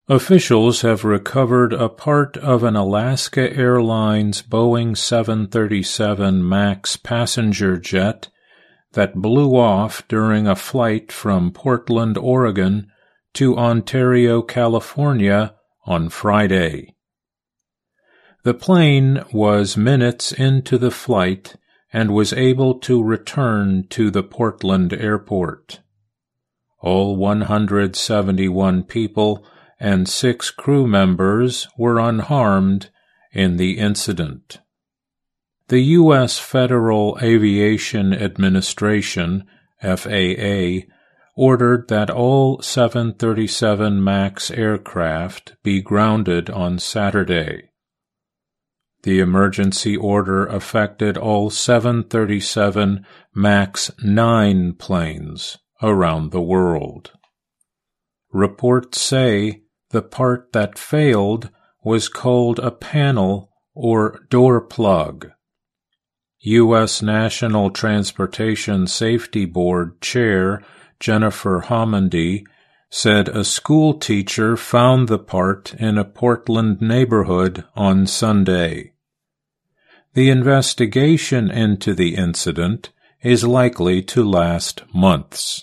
Officials have recovered a part of an Alaska Airlines Boeing 737 MAX passenger jet that blew off during a flight from Portland, Oregon to Ontario, California on Friday. The plane was minutes into the flight and was able to return to the Portland airport. All 171 people and 6 crew members were unharmed in the incident. The U.S. Federal Aviation Administration, FAA, ordered that all 737 MAX aircraft be grounded on Saturday. The emergency order affected all 737 MAX 9 planes around the world. Reports say the part that failed was called a panel or door plug. U.S. National Transportation Safety Board Chair Jennifer Homendy said a school teacher found the part in a Portland neighborhood on Sunday. The investigation into the incident is likely to last months.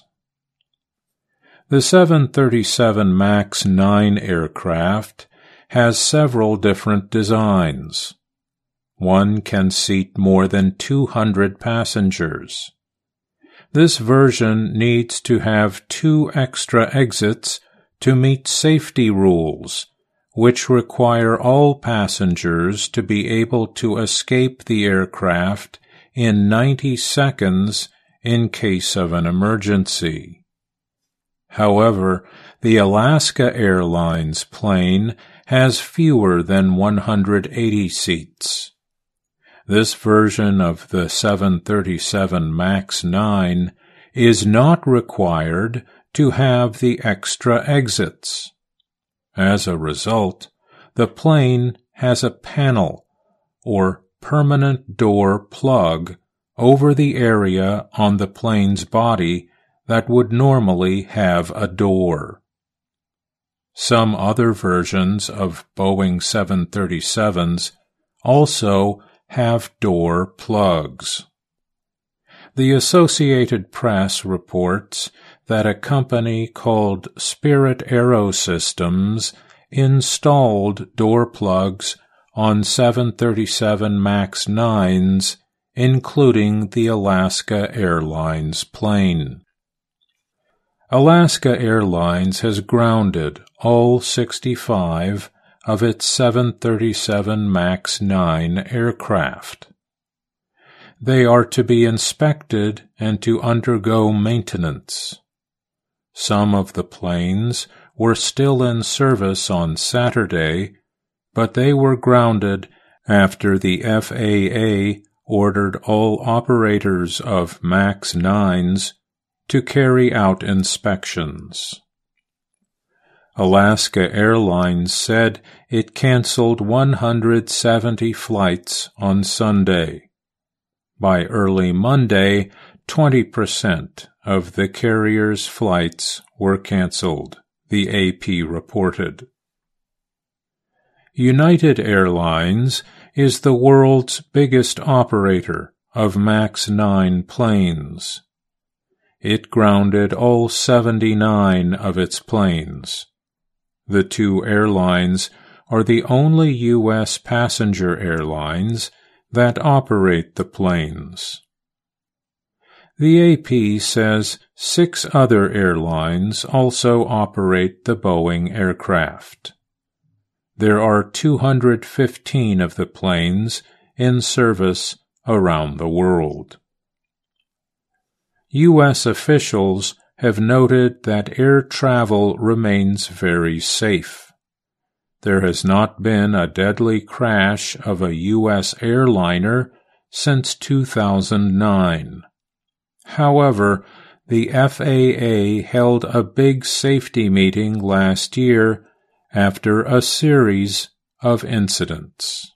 The 737 MAX 9 aircraft has several different designs. One can seat more than 200 passengers. This version needs to have 2 extra exits to meet safety rules, which require all passengers to be able to escape the aircraft in 90 seconds in case of an emergency. However, the Alaska Airlines plane has fewer than 180 seats. This version of the 737 MAX 9 is not required to have the extra exits. As a result, the plane has a panel or permanent door plug over the area on the plane's body that would normally have a door. Some other versions of Boeing 737s also have door plugs. The Associated Press reports that a company called Spirit Aerosystems installed door plugs on 737 MAX 9s, including the Alaska Airlines plane. Alaska Airlines has grounded all 65 of its 737 MAX 9 aircraft. They are to be inspected and to undergo maintenance. Some of the planes were still in service on Saturday, but they were grounded after the FAA ordered all operators of MAX 9s to carry out inspections. Alaska Airlines said it canceled 170 flights on Sunday. By early Monday, 20% of the carrier's flights were canceled, the AP reported. United Airlines is the world's biggest operator of MAX 9 planes. It grounded all 79 of its planes. The 2 airlines are the only U.S. passenger airlines that operate the planes. The AP says 6 other airlines also operate the Boeing aircraft. There are 215 of the planes in service around the world. U.S. officials have noted that air travel remains very safe. There has not been a deadly crash of a U.S. airliner since 2009. However, the FAA held a big safety meeting last year after a series of incidents.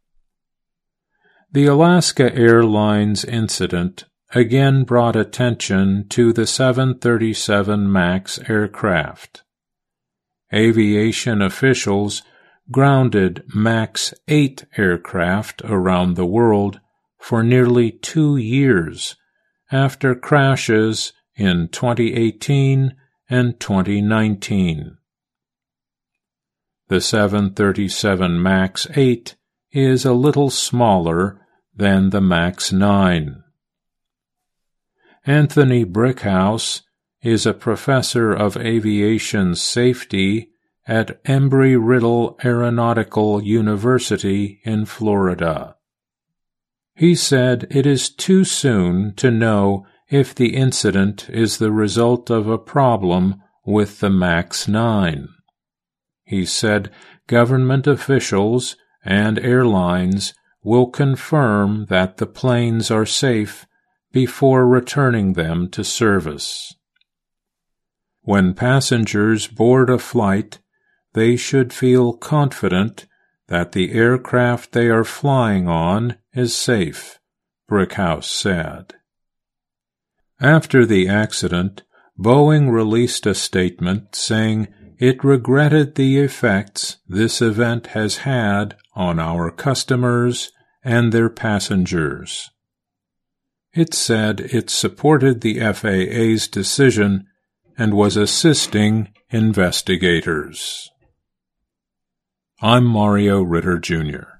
The Alaska Airlines incident again brought attention to the 737 MAX aircraft. aviation officials grounded MAX 8 aircraft around the world for nearly 2 years after crashes in 2018 and 2019. The 737 MAX 8 is a little smaller than the MAX 9. Anthony Brickhouse is a professor of aviation safety at Embry-Riddle Aeronautical University in Florida. He said it is too soon to know if the incident is the result of a problem with the MAX 9. He said government officials and airlines will confirm that the planes are safe before returning them to service. When passengers board a flight, they should feel confident that the aircraft they are flying on is safe, Brickhouse said. After the accident, Boeing released a statement saying it regretted the effects this event has had on our customers and their passengers. It said it supported the FAA's decision and was assisting investigators. I'm Mario Ritter, Jr.